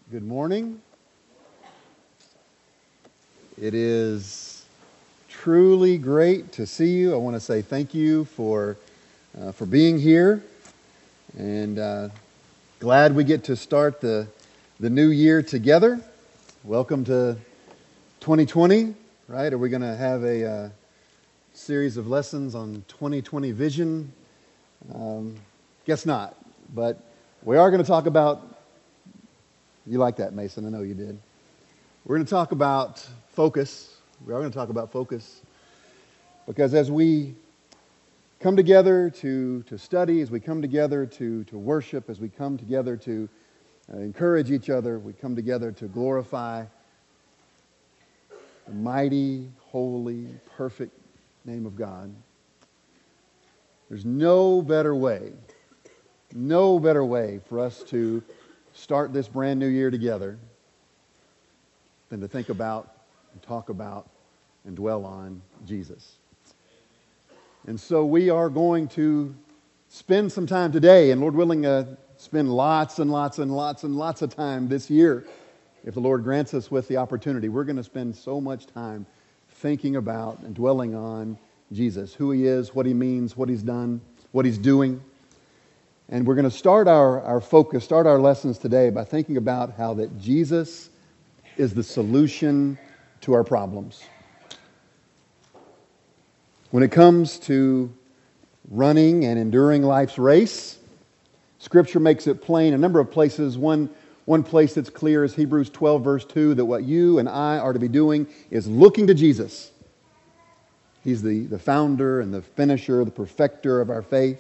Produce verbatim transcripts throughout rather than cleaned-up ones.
Good morning. It is truly great to see you. I want to say thank you for uh, for being here, and uh, glad we get to start the the new year together. Welcome to twenty twenty. Right? Are we going to have a uh, series of lessons on twenty twenty vision? Um, guess not. But we are going to talk about. You like that, Mason? I know you did. We're going to talk about focus. We are going to talk about focus because as we come together to, to study, as we come together to, to worship, as we come together to uh, encourage each other, we come together to glorify the mighty, holy, perfect name of God. There's no better way, no better way for us to start this brand new year together than to think about and talk about and dwell on Jesus. And so we are going to spend some time today, and Lord willing, uh, spend lots and lots and lots and lots of time this year. If the Lord grants us with the opportunity, we're going to spend so much time thinking about and dwelling on Jesus, who He is, what He means, what He's done, what He's doing. And we're going to start our, our focus, start our lessons today by thinking about how that Jesus is the solution to our problems. When it comes to running and enduring life's race, Scripture makes it plain a number of places. One, one place that's clear is Hebrews twelve, verse two, that what you and I are to be doing is looking to Jesus. He's the, the founder and the finisher, the perfecter of our faith.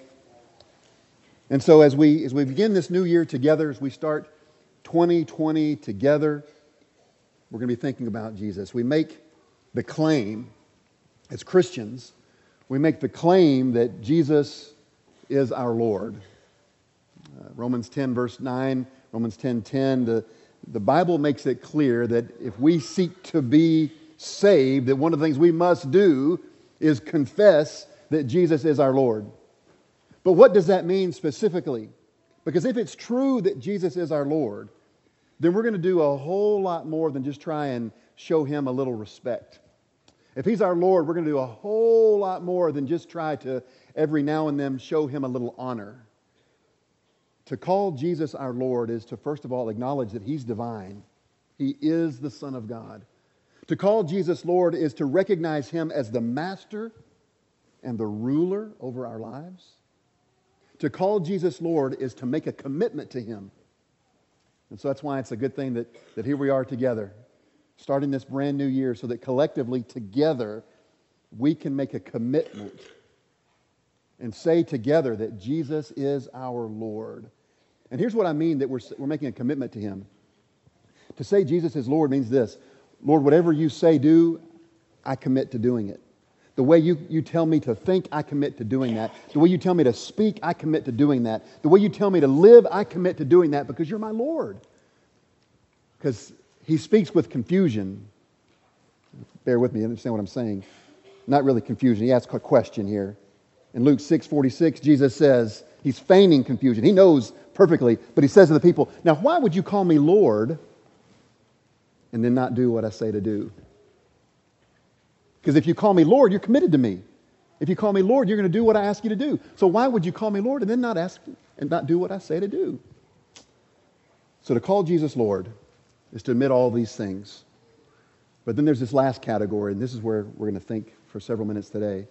And so as we as we begin this new year together, as we start twenty twenty together, we're going to be thinking about Jesus. We make the claim, as Christians, we make the claim that Jesus is our Lord. Uh, Romans ten, verse nine, Romans ten ten, the, the Bible makes it clear that if we seek to be saved, that one of the things we must do is confess that Jesus is our Lord. But what does that mean specifically? Because if it's true that Jesus is our Lord, then we're going to do a whole lot more than just try and show Him a little respect. If He's our Lord, we're going to do a whole lot more than just try to every now and then show Him a little honor. To call Jesus our Lord is to first of all acknowledge that He's divine. He is the Son of God. To call Jesus Lord is to recognize Him as the master and the ruler over our lives. To call Jesus Lord is to make a commitment to Him. And so that's why it's a good thing that, that here we are together, starting this brand new year so that collectively together we can make a commitment and say together that Jesus is our Lord. And here's what I mean that we're, we're making a commitment to Him. To say Jesus is Lord means this: Lord, whatever you say do, I commit to doing it. The way you, you tell me to think, I commit to doing that. The way you tell me to speak, I commit to doing that. The way you tell me to live, I commit to doing that because you're my Lord. Because He speaks with confusion. Bear with me, understand what I'm saying. Not really confusion. He asks a question here. In Luke six forty-six, Jesus says, He's feigning confusion. He knows perfectly, but He says to the people, now why would you call me Lord and then not do what I say to do? Because if you call me Lord, you're committed to me. If you call me Lord, you're going to do what I ask you to do. So why would you call me Lord and then not ask and not do what I say to do? So to call Jesus Lord is to admit all these things. But then there's this last category, and this is where we're going to think for several minutes today.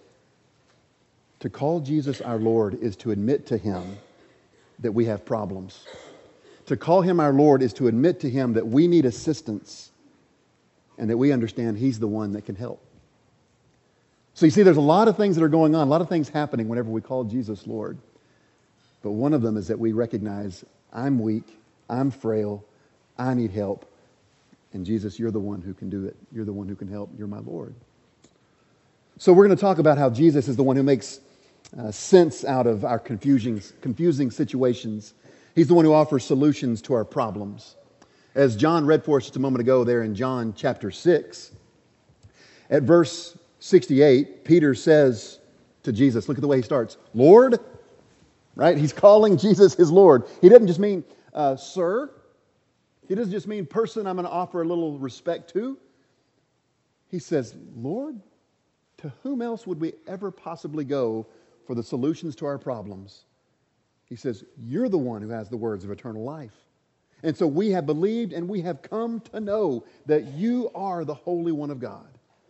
To call Jesus our Lord is to admit to Him that we have problems. To call Him our Lord is to admit to Him that we need assistance and that we understand He's the one that can help. So you see, there's a lot of things that are going on, a lot of things happening whenever we call Jesus Lord. But one of them is that we recognize I'm weak, I'm frail, I need help. And Jesus, you're the one who can do it. You're the one who can help. You're my Lord. So we're going to talk about how Jesus is the one who makes uh, sense out of our confusing, confusing situations. He's the one who offers solutions to our problems. As John read for us just a moment ago there in John chapter six, at verse sixty-eight, Peter says to Jesus, look at the way he starts, Lord, right? He's calling Jesus his Lord. He doesn't just mean, uh, sir. He doesn't just mean person I'm going to offer a little respect to. He says, Lord, to whom else would we ever possibly go for the solutions to our problems? He says, you're the one who has the words of eternal life. And so we have believed and we have come to know that you are the Holy One of God.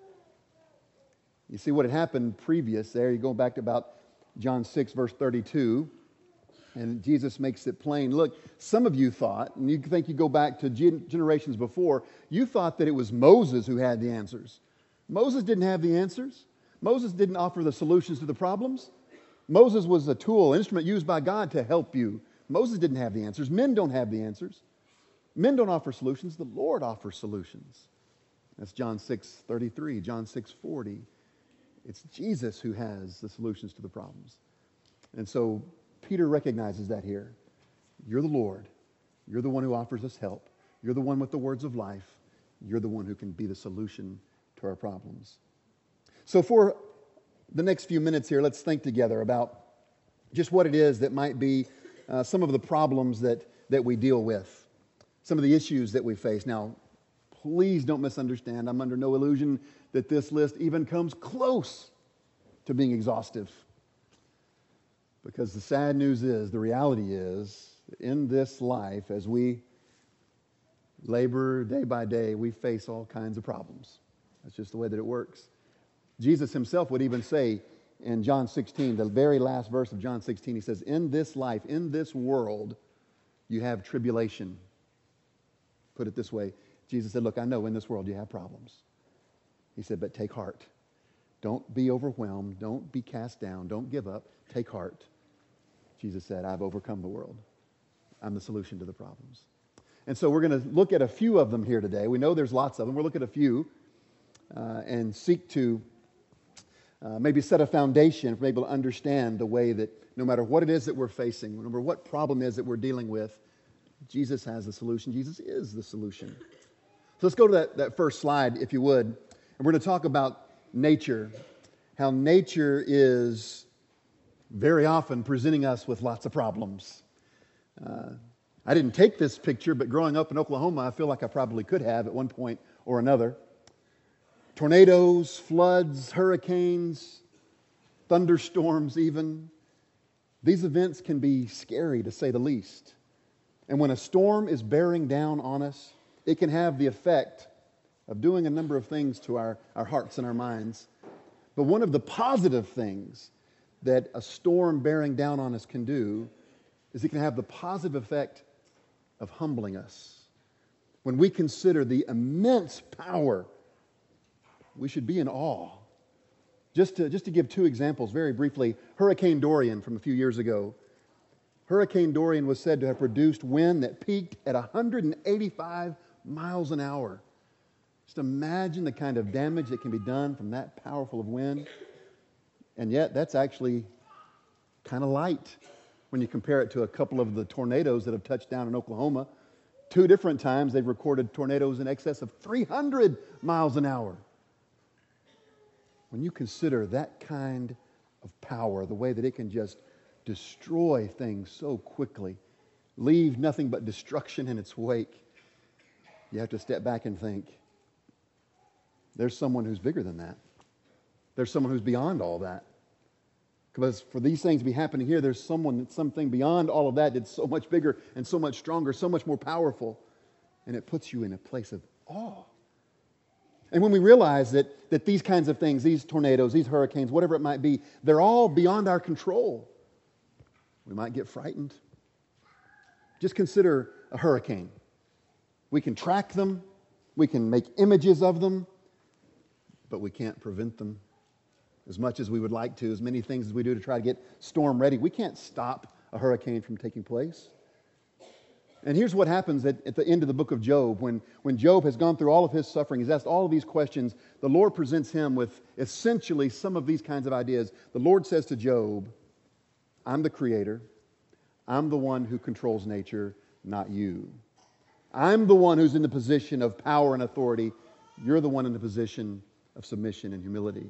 You see what had happened previous there. You go back to about John six, verse thirty-two. And Jesus makes it plain. Look, some of you thought, and you think you go back to gen- generations before, you thought that it was Moses who had the answers. Moses didn't have the answers. Moses didn't offer the solutions to the problems. Moses was a tool, an instrument used by God to help you. Moses didn't have the answers. Men don't have the answers. Men don't offer solutions. The Lord offers solutions. That's John six thirty-three, John six forty. It's Jesus who has the solutions to the problems. And so Peter recognizes that here. You're the Lord. You're the one who offers us help. You're the one with the words of life. You're the one who can be the solution to our problems. So for the next few minutes here, let's think together about just what it is that might be uh, some of the problems that, that we deal with, some of the issues that we face. Now, please don't misunderstand. I'm under no illusion that this list even comes close to being exhaustive. Because the sad news is, the reality is, in this life, as we labor day by day, we face all kinds of problems. That's just the way that it works. Jesus himself would even say in John sixteen, the very last verse of John sixteen, he says, in this life, in this world, you have tribulation. Put it this way, Jesus said, look, I know in this world you have problems. He said, but take heart. Don't be overwhelmed. Don't be cast down. Don't give up. Take heart. Jesus said, I've overcome the world. I'm the solution to the problems. And so we're going to look at a few of them here today. We know there's lots of them. We'll look at a few uh, and seek to uh, maybe set a foundation for able to understand the way that no matter what it is that we're facing, no matter what problem is that we're dealing with, Jesus has the solution. Jesus is the solution. So let's go to that, that first slide, if you would. And we're going to talk about nature, how nature is very often presenting us with lots of problems. Uh, I didn't take this picture, but growing up in Oklahoma, I feel like I probably could have at one point or another. Tornadoes, floods, hurricanes, thunderstorms even. These events can be scary, to say the least. And when a storm is bearing down on us, it can have the effect of doing a number of things to our, our hearts and our minds. But one of the positive things that a storm bearing down on us can do is it can have the positive effect of humbling us. When we consider the immense power, we should be in awe. Just to, just to give two examples very briefly, Hurricane Dorian from a few years ago. Hurricane Dorian was said to have produced wind that peaked at one hundred eighty-five miles an hour. Just imagine the kind of damage that can be done from that powerful of wind. And yet, that's actually kind of light when you compare it to a couple of the tornadoes that have touched down in Oklahoma. Two different times they've recorded tornadoes in excess of three hundred miles an hour. When you consider that kind of power, the way that it can just destroy things so quickly, leave nothing but destruction in its wake, you have to step back and think, there's someone who's bigger than that. There's someone who's beyond all that. Because for these things to be happening here, there's someone, something beyond all of that that's so much bigger and so much stronger, so much more powerful. And it puts you in a place of awe. And when we realize that, that these kinds of things, these tornadoes, these hurricanes, whatever it might be, they're all beyond our control, we might get frightened. Just consider a hurricane. We can track them. We can make images of them. But we can't prevent them. As much as we would like to, as many things as we do to try to get storm ready, we can't stop a hurricane from taking place. And here's what happens at, at the end of the book of Job. When, when Job has gone through all of his suffering, he's asked all of these questions, the Lord presents him with essentially some of these kinds of ideas. The Lord says to Job, I'm the creator. I'm the one who controls nature, not you. I'm the one who's in the position of power and authority. You're the one in the position of submission and humility.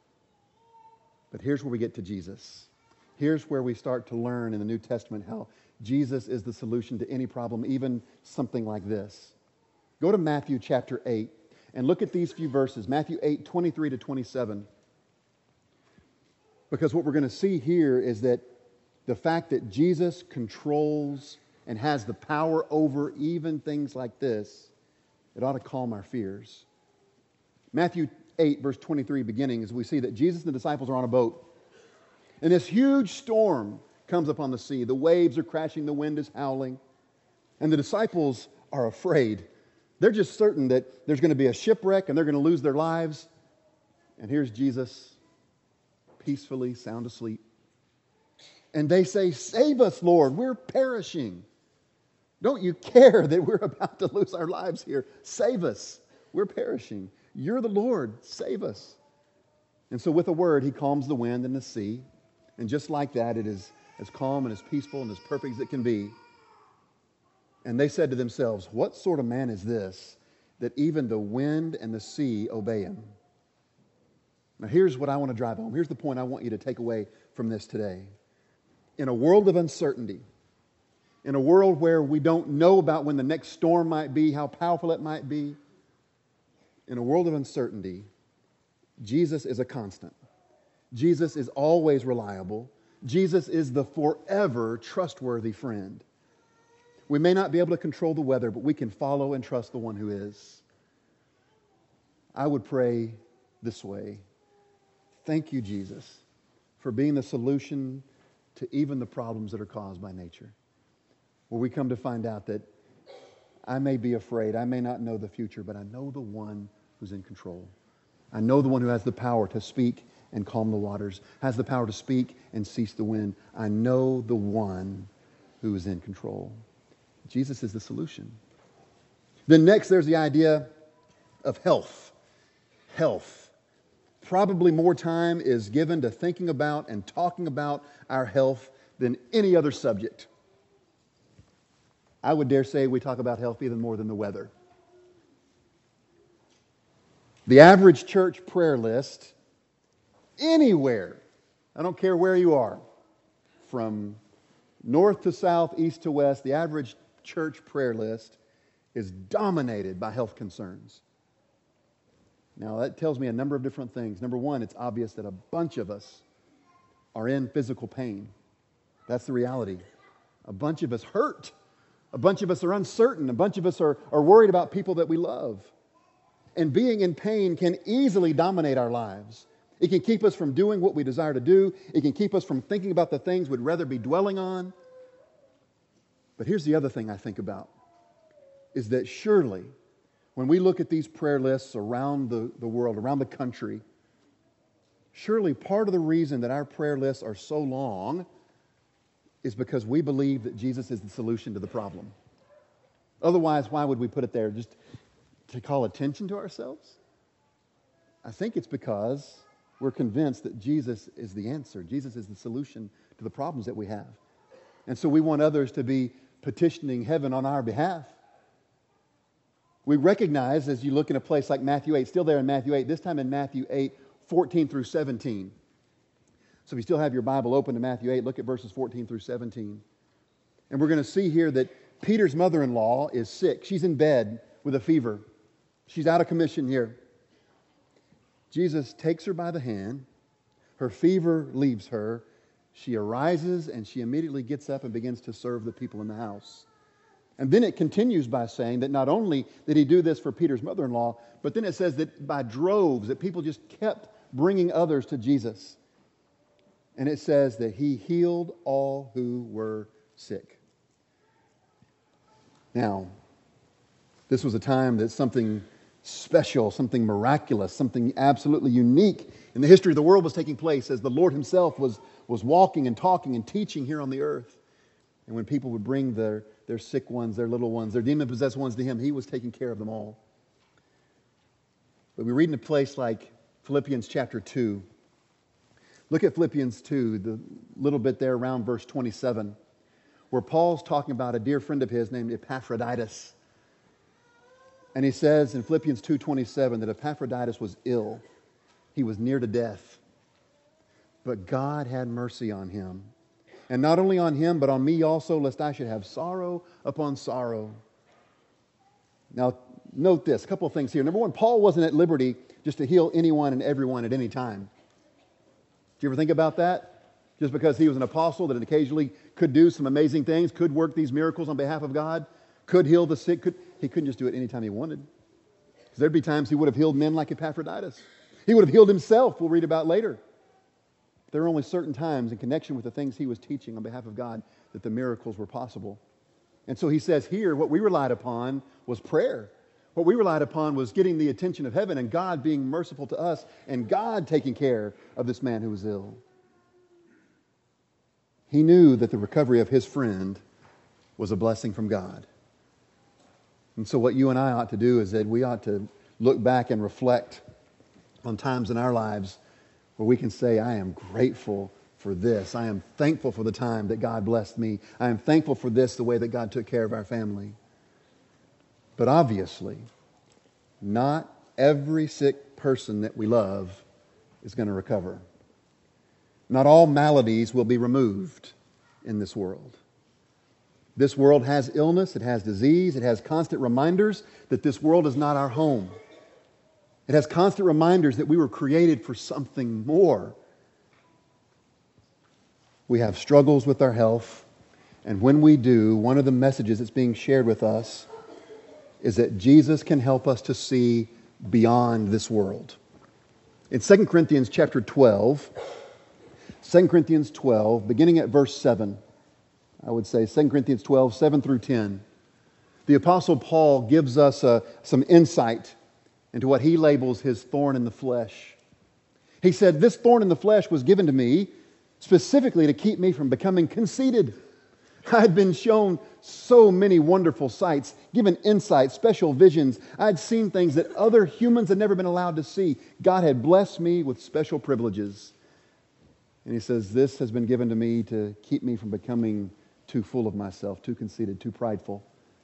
But here's where we get to Jesus. Here's where we start to learn in the New Testament how Jesus is the solution to any problem, even something like this. Go to Matthew chapter eight and look at these few verses, Matthew eight, twenty-three to twenty-seven. Because what we're going to see here is that the fact that Jesus controls and has the power over even things like this, it ought to calm our fears. Matthew eight, verse twenty-three, beginning, as we see that Jesus and the disciples are on a boat. And this huge storm comes upon the sea. The waves are crashing, the wind is howling. And the disciples are afraid. They're just certain that there's going to be a shipwreck and they're going to lose their lives. And here's Jesus, peacefully sound asleep. And they say, "Save us, Lord, we're perishing. Don't you care that we're about to lose our lives here? Save us, we're perishing. You're the Lord, save us." And so with a word, he calms the wind and the sea. And just like that, it is as calm and as peaceful and as perfect as it can be. And they said to themselves, "What sort of man is this, that even the wind and the sea obey him?" Now here's what I want to drive home. Here's the point I want you to take away from this today. In a world of uncertainty, in a world where we don't know about when the next storm might be, how powerful it might be, in a world of uncertainty, Jesus is a constant. Jesus is always reliable. Jesus is the forever trustworthy friend. We may not be able to control the weather, but we can follow and trust the one who is. I would pray this way. Thank you, Jesus, for being the solution to even the problems that are caused by nature. Where we come to find out that I may be afraid, I may not know the future, but I know the one who's in control. I know the one who has the power to speak and calm the waters, has the power to speak and cease the wind. I know the one who is in control. Jesus is the solution. Then next, there's the idea of health. Health. Probably more time is given to thinking about and talking about our health than any other subject. I would dare say we talk about health even more than the weather. The average church prayer list, anywhere, I don't care where you are, from north to south, east to west, the average church prayer list is dominated by health concerns. Now, that tells me a number of different things. Number one, it's obvious that a bunch of us are in physical pain. That's the reality. A bunch of us hurt. A bunch of us are uncertain. A bunch of us are, are worried about people that we love. And being in pain can easily dominate our lives. It can keep us from doing what we desire to do. It can keep us from thinking about the things we'd rather be dwelling on. But here's the other thing I think about, is that surely when we look at these prayer lists around the, the world, around the country, surely part of the reason that our prayer lists are so long is because we believe that Jesus is the solution to the problem. Otherwise, why would we put it there? Just to call attention to ourselves? I think it's because we're convinced that Jesus is the answer. Jesus is the solution to the problems that we have. And so we want others to be petitioning heaven on our behalf. We recognize, as you look in a place like Matthew eight, still there in Matthew eight, this time in Matthew eight, fourteen through seventeen. So if you still have your Bible open to Matthew eight, look at verses fourteen through seventeen. And we're going to see here that Peter's mother-in-law is sick. She's in bed with a fever. She's out of commission here. Jesus takes her by the hand. Her fever leaves her. She arises and she immediately gets up and begins to serve the people in the house. And then it continues by saying that not only did he do this for Peter's mother-in-law, but then it says that by droves, that people just kept bringing others to Jesus. And it says that he healed all who were sick. Now, this was a time that something special, something miraculous, something absolutely unique in the history of the world was taking place as the Lord himself was, was walking and talking and teaching here on the earth. And when people would bring their, their sick ones, their little ones, their demon-possessed ones to him, he was taking care of them all. But we read in a place like Philippians chapter two. Look at Philippians two, the little bit there around verse twenty-seven, where Paul's talking about a dear friend of his named Epaphroditus. And he says in Philippians two twenty-seven that Epaphroditus was ill. He was near to death. But God had mercy on him, And not only on him, but on me also, lest I should have sorrow upon sorrow. Now, note this, a couple of things here. Number one, Paul wasn't at liberty just to heal anyone and everyone at any time. Did you ever think about that? Just because he was an apostle that occasionally could do some amazing things, could work these miracles on behalf of God, could heal the sick, could, he couldn't just do it anytime he wanted. Because there'd be times he would have healed men like Epaphroditus. He would have healed himself, we'll read about later. There are only certain times in connection with the things he was teaching on behalf of God that the miracles were possible. And so he says here, what we relied upon was prayer. What we relied upon was getting the attention of heaven and God being merciful to us and God taking care of this man who was ill. He knew that the recovery of his friend was a blessing from God. And so what you and I ought to do is that we ought to look back and reflect on times in our lives where we can say, I am grateful for this. I am thankful for the time that God blessed me. I am thankful for this, the way that God took care of our family. But obviously, not every sick person that we love is going to recover. Not all maladies will be removed in this world. This world has illness, it has disease, it has constant reminders that this world is not our home. It has constant reminders that we were created for something more. We have struggles with our health, and when we do, one of the messages that's being shared with us is that Jesus can help us to see beyond this world. In Second Corinthians chapter twelve, Second Corinthians twelve, beginning at verse seven, I would say Second Corinthians twelve, seven through ten, the Apostle Paul gives us uh, some insight into what he labels his thorn in the flesh. He said, this thorn in the flesh was given to me specifically to keep me from becoming conceited. I had been shown so many wonderful sights, given insight, special visions. I had seen things that other humans had never been allowed to see. God had blessed me with special privileges. And he says, this has been given to me to keep me from becoming too full of myself, too conceited, too prideful.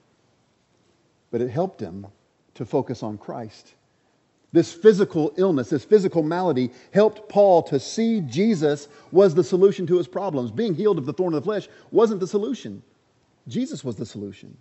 But it helped him to focus on Christ. This physical illness, this physical malady helped Paul to see Jesus was the solution to his problems. Being healed of the thorn of the flesh wasn't the solution. Jesus was the solution.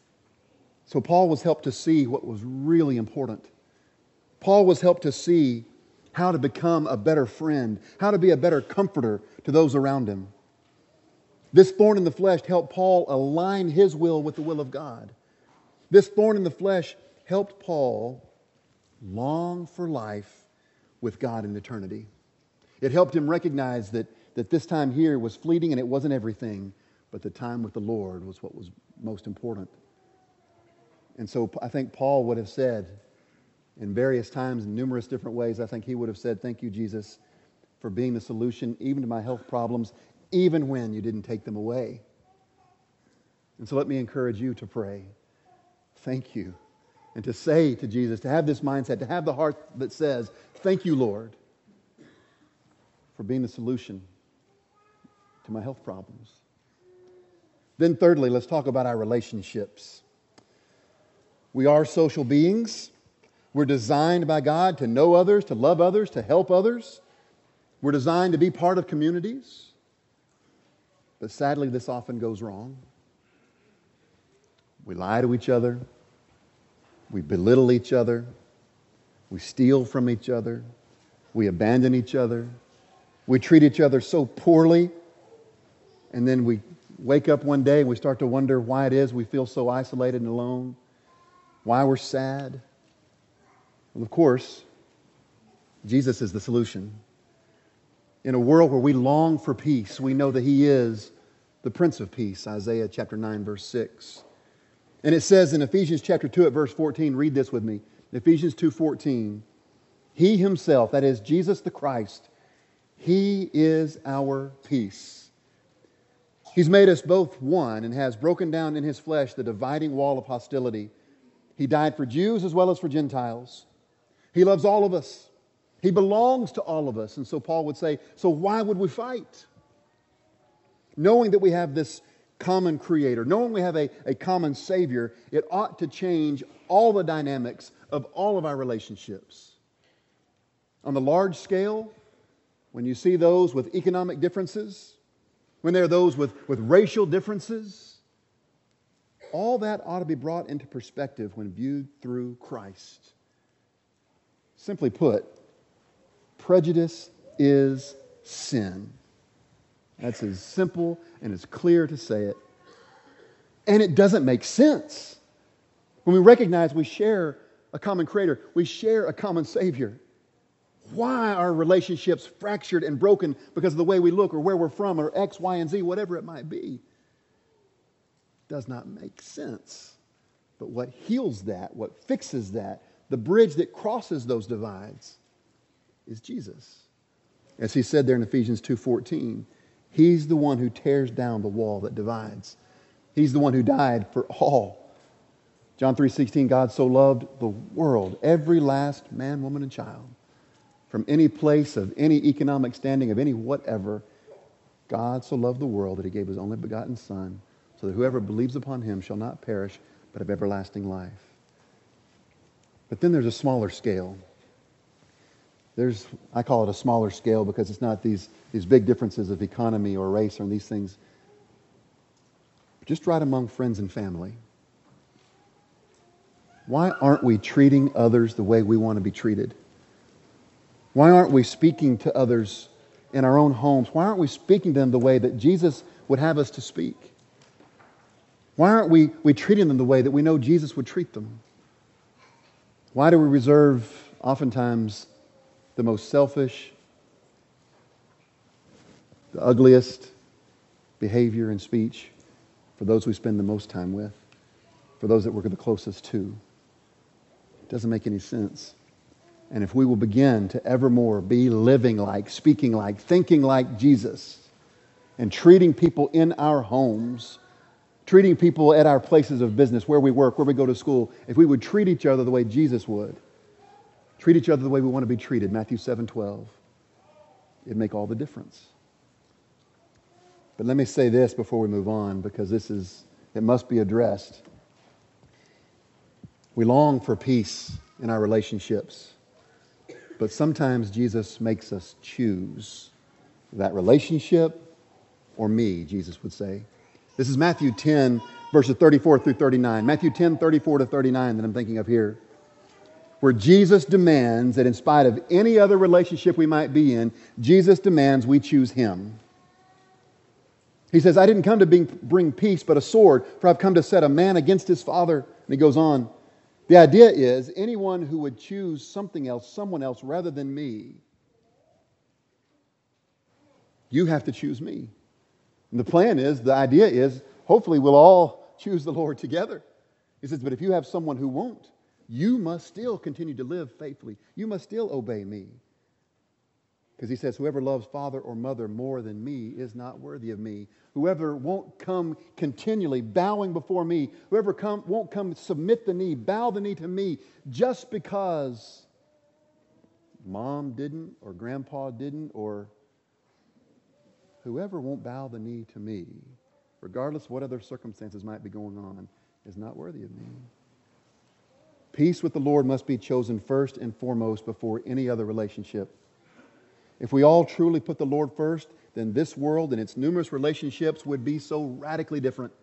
So Paul was helped to see what was really important. Paul was helped to see how to become a better friend, how to be a better comforter to those around him. This thorn in the flesh helped Paul align his will with the will of God. This thorn in the flesh helped Paul long for life with God in eternity. It helped him recognize that, that this time here was fleeting and it wasn't everything, but the time with the Lord was what was most important. And so I think Paul would have said, in various times, in numerous different ways, I think he would have said, thank you, Jesus, for being the solution even to my health problems, even when you didn't take them away. And so let me encourage you to pray. Thank you. And to say to Jesus, to have this mindset, to have the heart that says, thank you, Lord, for being the solution to my health problems. Then thirdly, let's talk about our relationships. We are social beings. We're designed by God to know others, to love others, to help others. We're designed to be part of communities. But sadly, this often goes wrong. We lie to each other. We belittle each other. We steal from each other. We abandon each other. We treat each other so poorly. And then we wake up one day and we start to wonder why it is we feel so isolated and alone. Why we're sad. Well, of course, Jesus is the solution. In a world where we long for peace, we know that He is the Prince of Peace, Isaiah chapter nine, verse six. And it says in Ephesians chapter two at verse fourteen, read this with me. Ephesians two fourteen, He Himself, that is Jesus the Christ, He is our peace. He's made us both one and has broken down in His flesh the dividing wall of hostility. He died for Jews as well as for Gentiles. He loves all of us. He belongs to all of us. And so Paul would say, so why would we fight? Knowing that we have this common Creator, knowing we have a, a common Savior, it ought to change all the dynamics of all of our relationships. On the large scale, when you see those with economic differences, when there are those with, with racial differences, all that ought to be brought into perspective when viewed through Christ. Simply put, prejudice is sin. That's as simple and as clear to say it. And it doesn't make sense. When we recognize we share a common Creator, we share a common Savior. Why are relationships fractured and broken because of the way we look or where we're from or X, Y, and Z, whatever it might be? Does not make sense. But what heals that, what fixes that, the bridge that crosses those divides is Jesus. As he said there in Ephesians two fourteen, he's the one who tears down the wall that divides. He's the one who died for all. John three sixteen, God so loved the world, every last man, woman, and child. From any place of any economic standing, of any whatever, God so loved the world that he gave his only begotten Son, so that whoever believes upon him shall not perish, but have everlasting life. But then there's a smaller scale. There's, I call it a smaller scale because it's not these, these big differences of economy or race or these things. Just right among friends and family. Why aren't we treating others the way we want to be treated? Why aren't we speaking to others in our own homes? Why aren't we speaking to them the way that Jesus would have us to speak? Why aren't we, we treating them the way that we know Jesus would treat them? Why do we reserve oftentimes the most selfish, the ugliest behavior and speech for those we spend the most time with, for those that we're the closest to? It doesn't make any sense. And if we will begin to evermore be living like, speaking like, thinking like Jesus, and treating people in our homes, treating people at our places of business, where we work, where we go to school, if we would treat each other the way Jesus would, treat each other the way we want to be treated, Matthew seven twelve, it'd make all the difference. But let me say this before we move on, because this is, it must be addressed. We long for peace in our relationships. But sometimes Jesus makes us choose that relationship or me, Jesus would say. This is Matthew ten, verses thirty-four through thirty-nine. Matthew ten, thirty-four to thirty-nine that I'm thinking of here. Where Jesus demands that in spite of any other relationship we might be in, Jesus demands we choose Him. He says, I didn't come to bring peace but a sword, for I've come to set a man against his father. And he goes on. The idea is anyone who would choose something else, someone else, rather than me, you have to choose me. And the plan is, the idea is, hopefully we'll all choose the Lord together. He says, but if you have someone who won't, you must still continue to live faithfully. You must still obey me. Because he says, whoever loves father or mother more than me is not worthy of me. Whoever won't come continually bowing before me, whoever come, won't come submit the knee, bow the knee to me, just because mom didn't or grandpa didn't, or whoever won't bow the knee to me, regardless of what other circumstances might be going on, is not worthy of me. Peace with the Lord must be chosen first and foremost before any other relationship. If we all truly put the Lord first, then this world and its numerous relationships would be so radically different.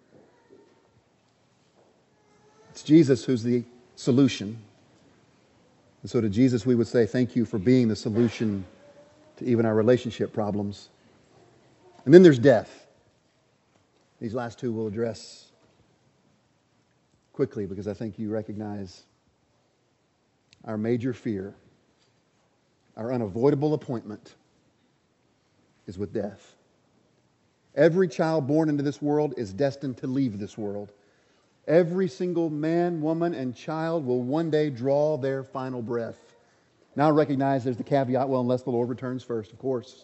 It's Jesus who's the solution. And so to Jesus we would say, thank you for being the solution to even our relationship problems. And then there's death. These last two we'll address quickly because I think you recognize our major fear, our unavoidable appointment, is with death. Every child born into this world is destined to leave this world. Every single man, woman, and child will one day draw their final breath. Now recognize there's the caveat, well, unless the Lord returns first, of course.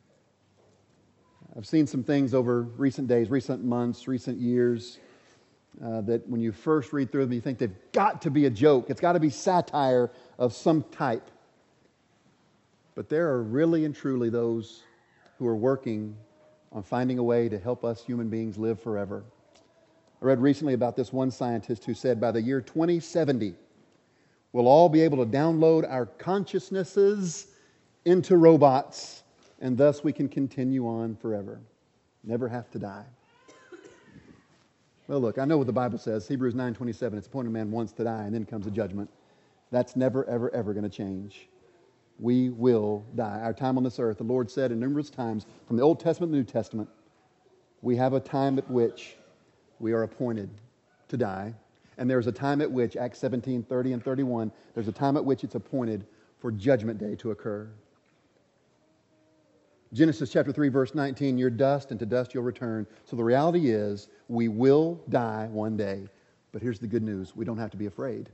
I've seen some things over recent days, recent months, recent years, uh, that when you first read through them, you think they've got to be a joke. It's got to be satire of some type. But there are really and truly those who are working on finding a way to help us human beings live forever. I read recently about this one scientist who said by the year twenty seventy, we'll all be able to download our consciousnesses into robots, and thus we can continue on forever. never have to die. Well, look, I know what the Bible says. Hebrews nine twenty-seven, it's appointed man once to die, and then comes the judgment. That's never, ever, ever going to change. We will die. Our time on this earth, the Lord said in numerous times, from the Old Testament to the New Testament, we have a time at which we are appointed to die. And there's a time at which, Acts seventeen, thirty and thirty-one, there's a time at which it's appointed for Judgment Day to occur. Genesis chapter three, verse nineteen, you're dust, and to dust you'll return. So the reality is, we will die one day. But here's the good news. We don't have to be afraid.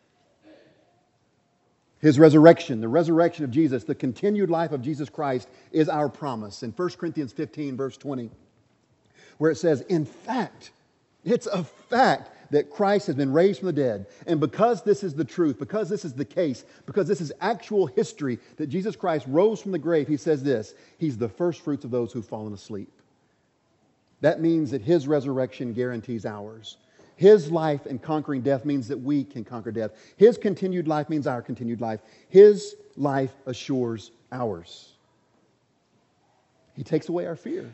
His resurrection, the resurrection of Jesus, the continued life of Jesus Christ is our promise. In First Corinthians fifteen, verse twenty, where it says, in fact, it's a fact that Christ has been raised from the dead. And because this is the truth, because this is the case, because this is actual history that Jesus Christ rose from the grave, he says this, He's the first fruits of those who've fallen asleep. That means that His resurrection guarantees ours. His life in conquering death means that we can conquer death. His continued life means our continued life. His life assures ours. He takes away our fear.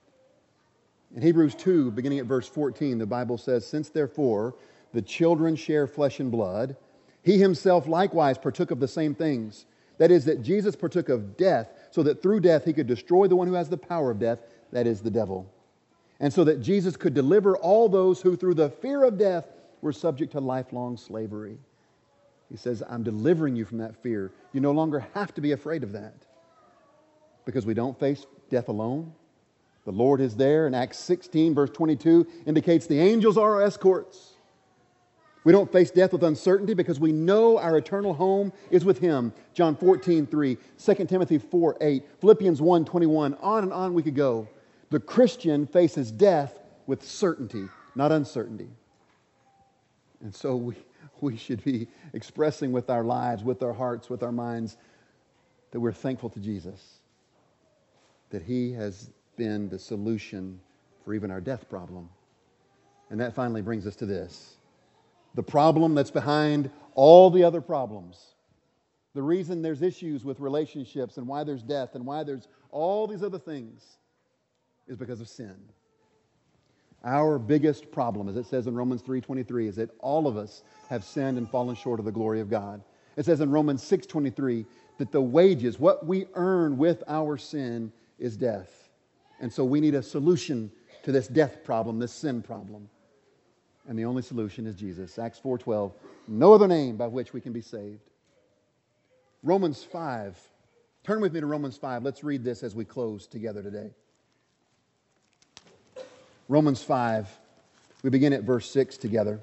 In Hebrews two, beginning at verse fourteen, the Bible says, since therefore the children share flesh and blood, He Himself likewise partook of the same things. That is, that Jesus partook of death, so that through death He could destroy the one who has the power of death, that is, the devil. And so that Jesus could deliver all those who through the fear of death were subject to lifelong slavery. He says, I'm delivering you from that fear. You no longer have to be afraid of that. Because we don't face death alone. The Lord is there. In Acts sixteen, verse twenty-two, indicates the angels are our escorts. We don't face death with uncertainty because we know our eternal home is with Him. John fourteen, three, Second Timothy four, eight, Philippians one, twenty-one, on and on we could go. The Christian faces death with certainty, not uncertainty. And so we, we should be expressing with our lives, with our hearts, with our minds, that we're thankful to Jesus. That He has been the solution for even our death problem. And that finally brings us to this. The problem that's behind all the other problems. The reason there's issues with relationships and why there's death and why there's all these other things is because of sin. Our biggest problem, as it says in Romans three twenty-three, is that all of us have sinned and fallen short of the glory of God. It says in Romans six twenty-three that the wages, what we earn with our sin, is death. And so we need a solution to this death problem, this sin problem. And the only solution is Jesus. Acts four twelve, no other name by which we can be saved. Romans five. Turn with me to Romans five. Let's read this as we close together today. Romans five. We begin at verse six together.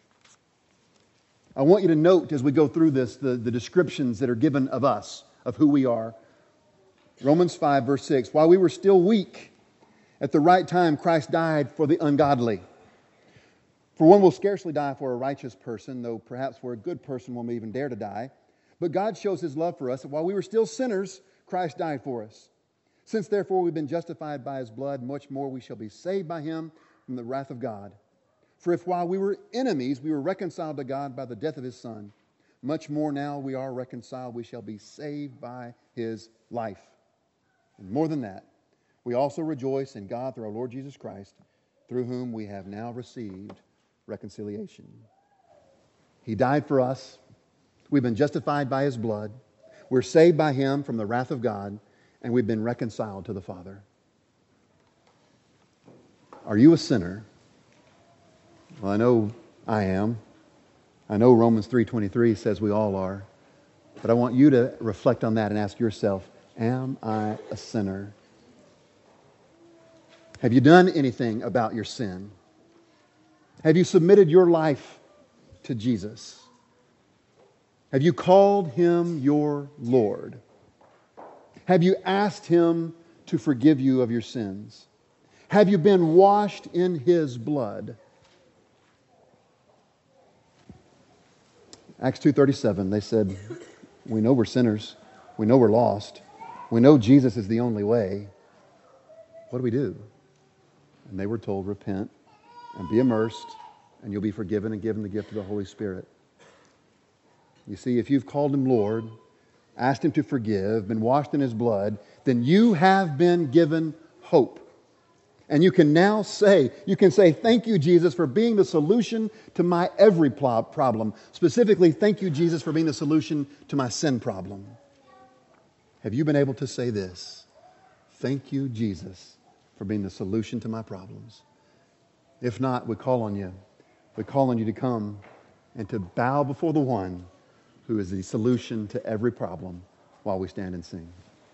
I want you to note as we go through this the, the descriptions that are given of us, of who we are. Romans five, verse six. While we were still weak, at the right time Christ died for the ungodly. For one will scarcely die for a righteous person, though perhaps for a good person one may even dare to die. But God shows His love for us, that while we were still sinners, Christ died for us. Since therefore we've been justified by His blood, much more we shall be saved by Him from the wrath of God. For if while we were enemies, we were reconciled to God by the death of His Son, much more now we are reconciled, we shall be saved by His life. And more than that, we also rejoice in God through our Lord Jesus Christ, through whom we have now received reconciliation. He died for us. We've been justified by His blood. We're saved by Him from the wrath of God, and we've been reconciled to the Father. Are you a sinner? Well, I know I am. I know Romans three twenty-three says we all are. But I want you to reflect on that and ask yourself, am I a sinner? Have you done anything about your sin? Have you submitted your life to Jesus? Have you called Him your Lord? Have you asked Him to forgive you of your sins? Have you been washed in His blood? Acts two thirty-seven, they said, we know we're sinners. We know we're lost. We know Jesus is the only way. What do we do? And they were told, repent and be immersed, and you'll be forgiven and given the gift of the Holy Spirit. You see, if you've called Him Lord, asked Him to forgive, been washed in His blood, then you have been given hope. And you can now say, you can say, thank you, Jesus, for being the solution to my every pl- problem. Specifically, thank you, Jesus, for being the solution to my sin problem. Have you been able to say this? Thank you, Jesus, for being the solution to my problems. If not, we call on you. We call on you to come and to bow before the one who is the solution to every problem while we stand and sing.